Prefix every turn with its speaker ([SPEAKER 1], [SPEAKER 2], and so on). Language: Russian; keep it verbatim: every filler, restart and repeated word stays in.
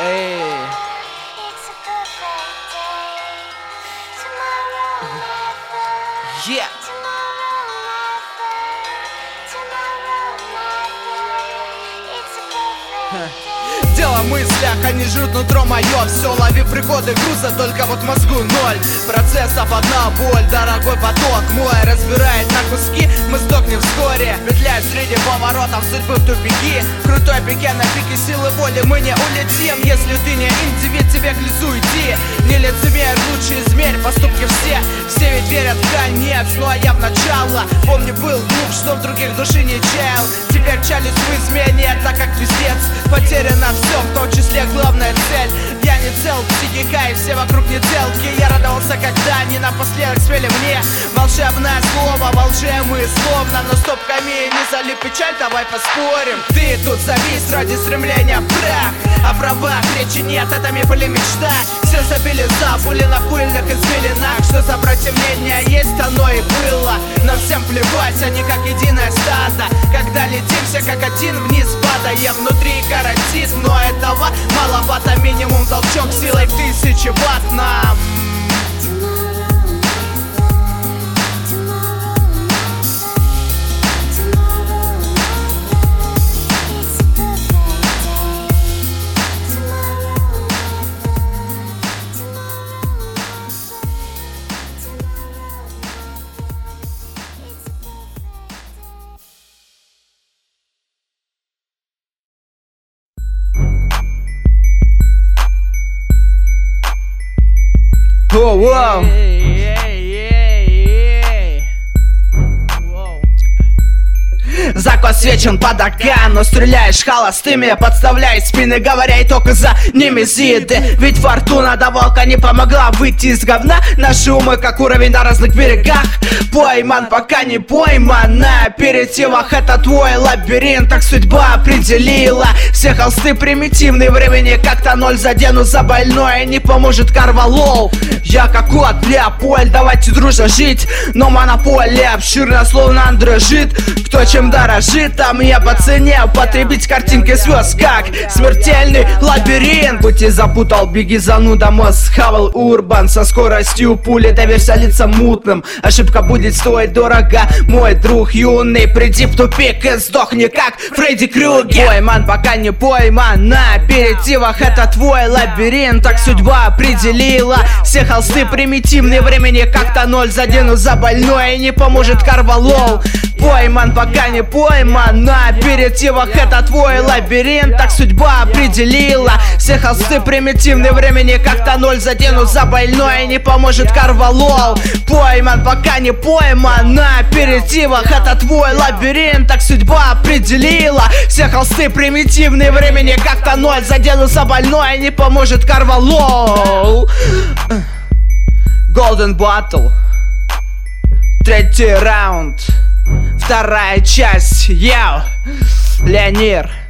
[SPEAKER 1] Эй. Yeah. Дело в мыслях, они жрут нутро мое. Все, лови пригоды груза, только вот в мозгу ноль процессов, одна боль, дорогой поток мой разбирает на куски, мы сдохнем вскоре. Петляет среди поворотов судьбы в тупики. Крутой пике на пике силы воли мы не улетим. Если ты не индивид, тебе к лесу иди. Не лицемерь, лучше измерь поступки все. Все ведь верят в конец, ну а я в начало. Помни, был глуп, что в других души не чаял. Теперь челюсть в измене, так как пиздец. Потеряно все, в том числе главная цель. Я не цел, психика и все вокруг не целки. Я радовался, когда они напоследок спели мне волшебное слово, во лже мы словно. Но стопками не залив печаль, давай поспорим. Ты тут завис ради стремления в прах. О правах речи нет, это миф или мечта. Все забили забули на пыльных извилинах. Что за противление есть, оно и было. Но всем плевать, они как единое стадо. Когда летим все как один вниз, падая внутри карантин. Но этого маловато, минимум толчок силой в тысячи ватт нам. Воу, воу. Закос свечен под окан, но стреляешь холостыми, подставляй спины, говоря и только за ними зиды. Ведь фортуна до волка не помогла выйти из говна. Наши умы как уровень на разных берегах. Пойман, пока не пойман. На аперитивах это твой лабиринт, так судьба определила. Все холсты примитивные, времени как-то ноль. Задену за больное, не поможет Карвалол. Я как кот Леопольд, давайте дружно жить. Но монополия обширна, словно дрожит. Кто чем дорожит, там я по цене. Потребить картинки звезд, как смертельный лабиринт. Пути запутал, беги зануда, мозг хавал урбан. Со скоростью пули доверься лицам мутным. Ошибка будет стоить дорого, мой друг юный. Приди в тупик и сдохни, как Фредди Крюгер. Пойман, пока не пойман. На аперитивах это твой лабиринт, так судьба определила. Все холсты примитивные, времени как-то ноль. Задену за больное, не поможет Карвалол. Пойман, пока не пойман. На аперитивах это твой лабиринт, так судьба определила. Все холсты примитивные, времени как-то ноль. Задену за больное, не поможет Карвалол. Пойман, пока не пойман. На аперитивах это твой лабиринт, так судьба определила. Все холсты примитивные, времени как-то ноль. Задену за больное, не поможет Карвалол. Golden Battle. Третий раунд. Вторая часть. Яу. Леонир.